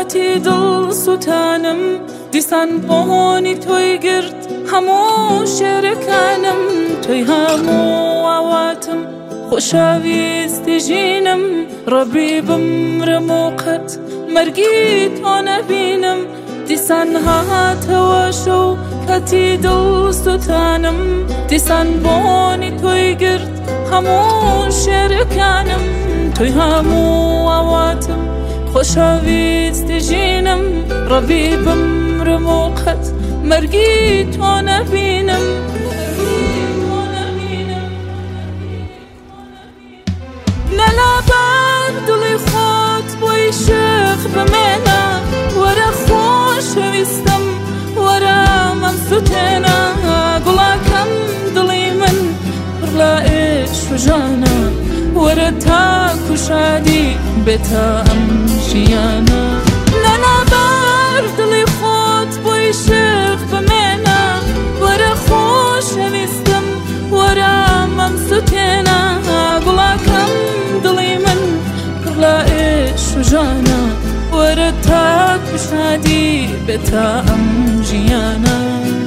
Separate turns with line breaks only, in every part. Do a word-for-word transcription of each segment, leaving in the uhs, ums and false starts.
کاتی دڵ سوتانم دیسان بۆنی تۆی گرت هەموو شێرەکانم تۆی هەموو ئاواتم خۆشەویستی ژینم ڕەبی بمرم و قەت مەرگی تۆ نەبینم دیسان هاتەوە شەو کاتی دڵ سوتانم دیسان بۆنی تۆی گرت هەموو شێرەکانم تۆی هەموو ئاواتم خۆشەویستی ژینم ڕەبی بمرم و قەت مەرگی تۆ نەبینم نەلابەر دڵی خۆت بۆی شێخ بمێنە وەرە خۆشەویستم وەرە مەم سوتێنە گوڵاکەم دڵی من پڕ لە ئێش و ژانە وەرە تاک و شادی بێتە ئەم ژیانە نەلابەر دڵی خۆت بۆی شێخ بمێنە وەرە خۆشەویستم وەرە مەم سوتێنە گوڵاکەم دڵی من پڕ لە ئێش و ژانە وەرە تاک و شادی بێتە ئەم ژیانە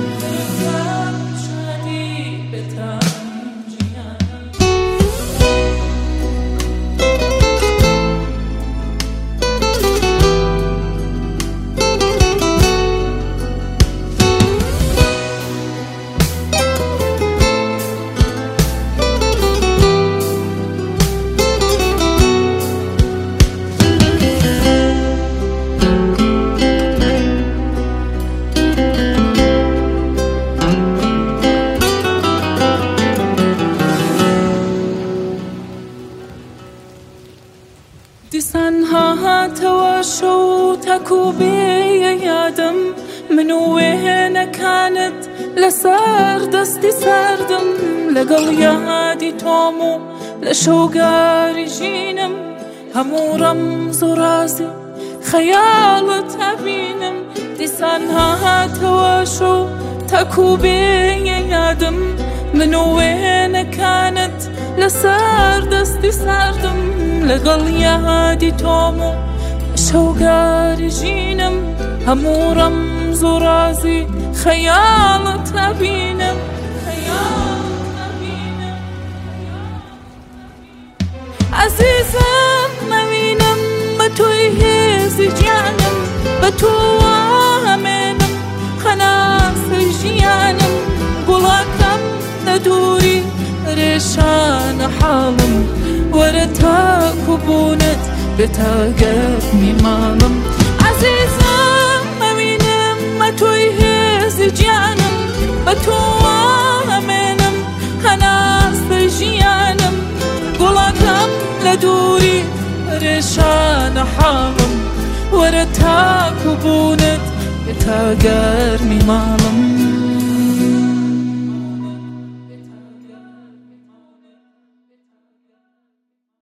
دیسان هاتەوە شەو تاکو بێیە یادم من و وێنەکانت لەسەر دەستی ساردم لەگەڵ یادی تۆم و لە شەوگاری ژینم هەموو ڕەمز و ڕازی خەیاڵت هەبینم دیسان هاتەوە شەو تاکو بێیە یادم من و وێنەکانت لەسەر دەستی ساردم لەگەڵ یادی تۆم و شەوگاری ژینم هەموو ڕەمز و ڕازی خەیاڵت هەبینم عەزیزم مەوینم بە تۆی هێزی گیانم بە تۆ وامێنم خەناسەی ژیانم گوڵاکەم لە دووری پەرێشانە حاڵم وەرە تاکو بوونت بێتە گەرمی ماڵم عەزیزم مەوینم بە تۆی هێزی گیانم بە تۆ وامێنم هەناسەی ژیانم گوڵاکەم لە دووری پەرێشانە حاڵم وەرە تاکو بوونت بێتە گەرمی ماڵم